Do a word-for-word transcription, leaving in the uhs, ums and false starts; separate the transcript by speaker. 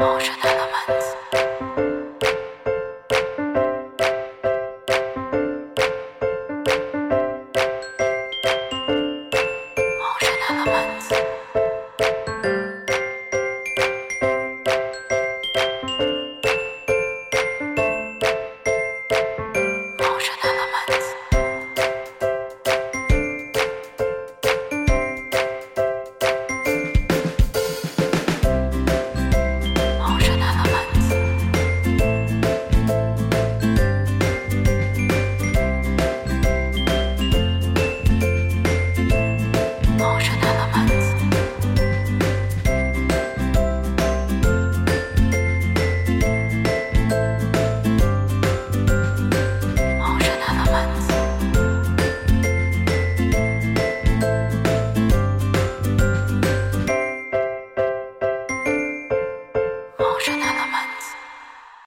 Speaker 1: Motion elements. Motion elements. Motion elements. Motion elements. Motion elements. Motion elements. Motion elements.